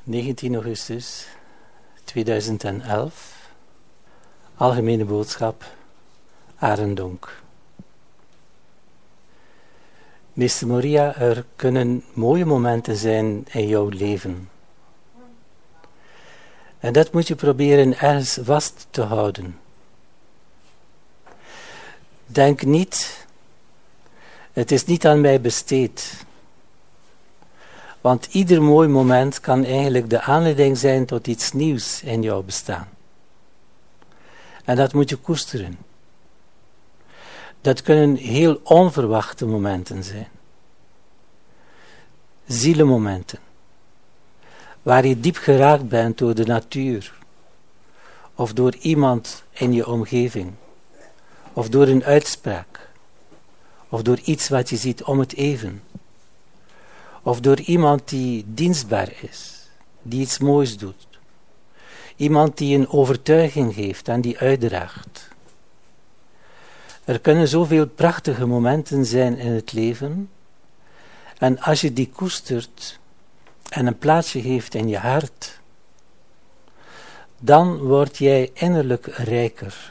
19 augustus 2011. Algemene boodschap, Arendonk. Meester Moria, er kunnen mooie momenten zijn in jouw leven. En dat moet je proberen ergens vast te houden. Denk niet, het is niet aan mij besteed. Want ieder mooi moment kan eigenlijk de aanleiding zijn tot iets nieuws in jouw bestaan. En dat moet je koesteren. Dat kunnen heel onverwachte momenten zijn. Zielenmomenten. Waar je diep geraakt bent door de natuur. Of door iemand in je omgeving. Of door een uitspraak. Of door iets wat je ziet om het even. Of door iemand die dienstbaar is. Die iets moois doet. Iemand die een overtuiging geeft en die uitdraagt. Er kunnen zoveel prachtige momenten zijn in het leven. En als je die koestert en een plaatsje geeft in je hart, dan word jij innerlijk rijker.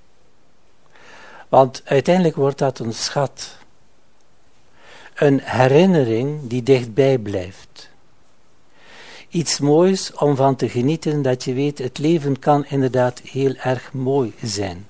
Want uiteindelijk wordt dat een schat. Een herinnering die dichtbij blijft. Iets moois om van te genieten, dat je weet, het leven kan inderdaad heel erg mooi zijn.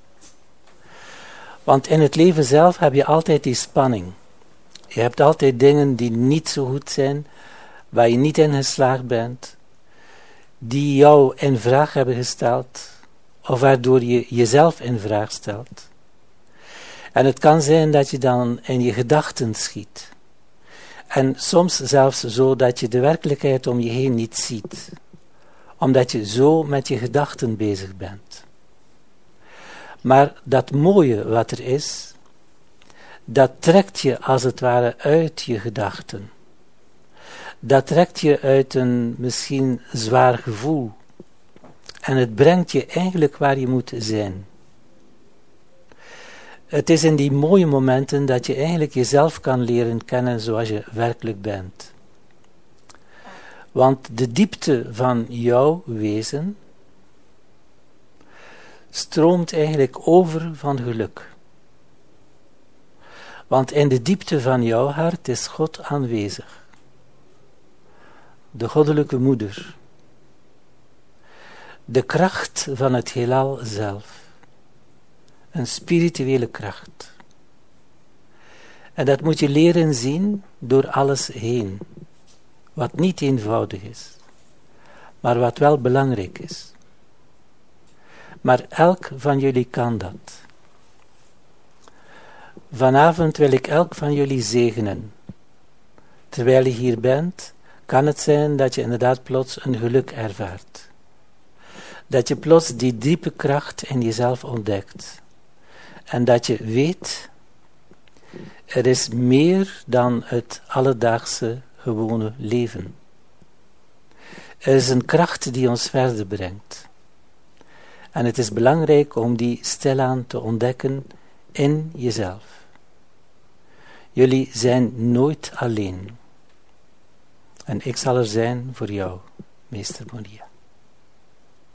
Want in het leven zelf heb je altijd die spanning. Je hebt altijd dingen die niet zo goed zijn, waar je niet in geslaagd bent, die jou in vraag hebben gesteld, of waardoor je jezelf in vraag stelt. En het kan zijn dat je dan in je gedachten schiet. En soms zelfs zo dat je de werkelijkheid om je heen niet ziet. Omdat je zo met je gedachten bezig bent. Maar dat mooie wat er is, dat trekt je als het ware uit je gedachten. Dat trekt je uit een misschien zwaar gevoel. En het brengt je eigenlijk waar je moet zijn. Het is in die mooie momenten dat je eigenlijk jezelf kan leren kennen zoals je werkelijk bent. Want de diepte van jouw wezen stroomt eigenlijk over van geluk. Want in de diepte van jouw hart is God aanwezig. De goddelijke moeder. De kracht van het heelal zelf. Een spirituele kracht. En dat moet je leren zien door alles heen. Wat niet eenvoudig is. Maar wat wel belangrijk is. Maar elk van jullie kan dat. Vanavond wil ik elk van jullie zegenen. Terwijl je hier bent, kan het zijn dat je inderdaad plots een geluk ervaart. Dat je plots die diepe kracht in jezelf ontdekt. En dat je weet, er is meer dan het alledaagse gewone leven. Er is een kracht die ons verder brengt. En het is belangrijk om die stilaan te ontdekken in jezelf. Jullie zijn nooit alleen. En ik zal er zijn voor jou, Meester Moria.